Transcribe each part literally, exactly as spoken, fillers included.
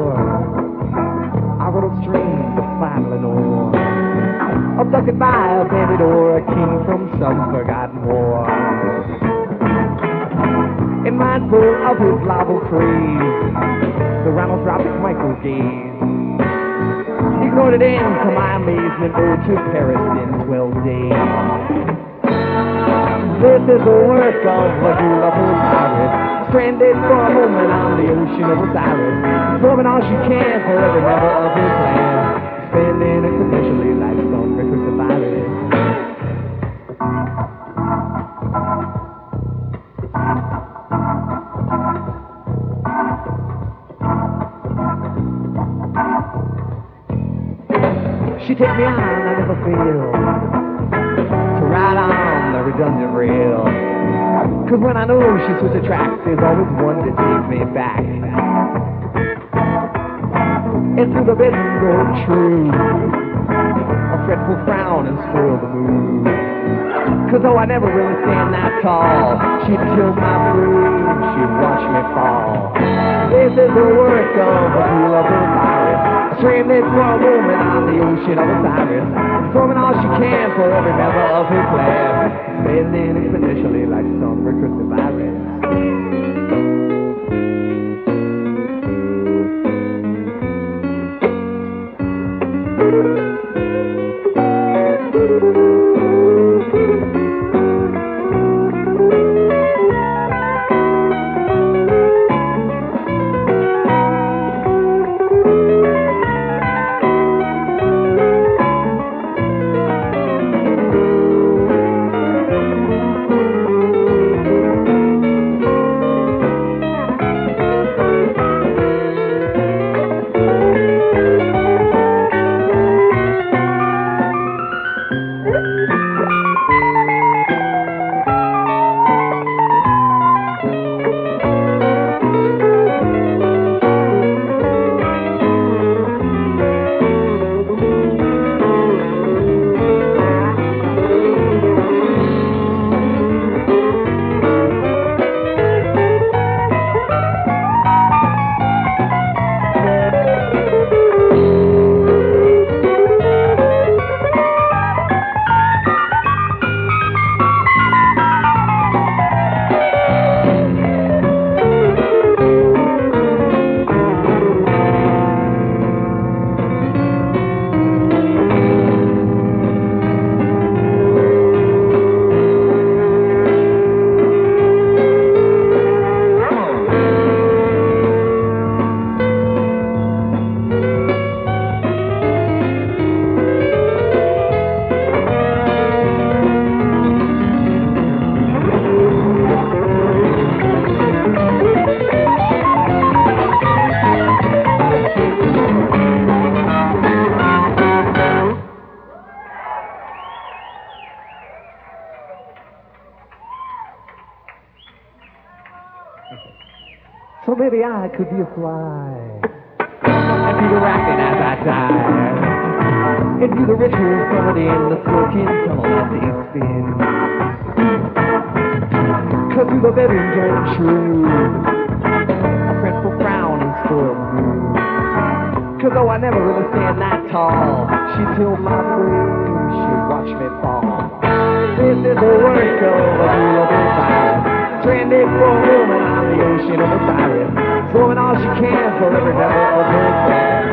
shore, I rode upstream to find Lenore, abducted by a bandit or a king from some forgotten war. In mindful of his libel craze, the Ronald dropped his micro gaze, ignored it in, to my amazement, ode to Paris in twelve days. This is the work of a beautiful pirate, stranded for a moment on the ocean of Osiris, absorbing all she can for every member of her clan, spending exponentially like some recursive virus. She take me on, I never fail to ride on the redundant rail, cause when I know she switches the track, there's always one to take me back. And through the bedroom door true, a fretful frown and spoil the mood, cause though I never really stand that tall, she'd tilt my broom, she'd watch me fall. This is the work of a beautiful pirate, stranded for a moment on the ocean of Osiris, absorbing all she can for every member of her clan, spending exponentially like some recursive virus. So maybe I could be a fly and do the racking as I die, and do the ritual found in the silken tunnel as they spin. Cause through the bedroom door true, a fretful frown and spoiled mood. Cause though I never really stand that tall, she tilt my broom, she'd watch me fall. This is the work of a beautiful fire, stranded for a moment on the ocean of Osiris, throwing all she can for every member of her clan.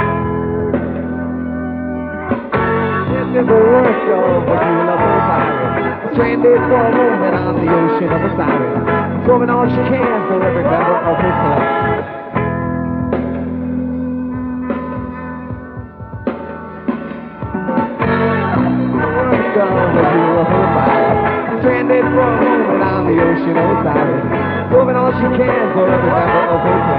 This is the work of a beautiful pirate, stranded for a moment on the ocean of Osiris, throwing all she can for every member of her clan. Stranded for a moment on the ocean of Osiris, throwing all she can for every member of her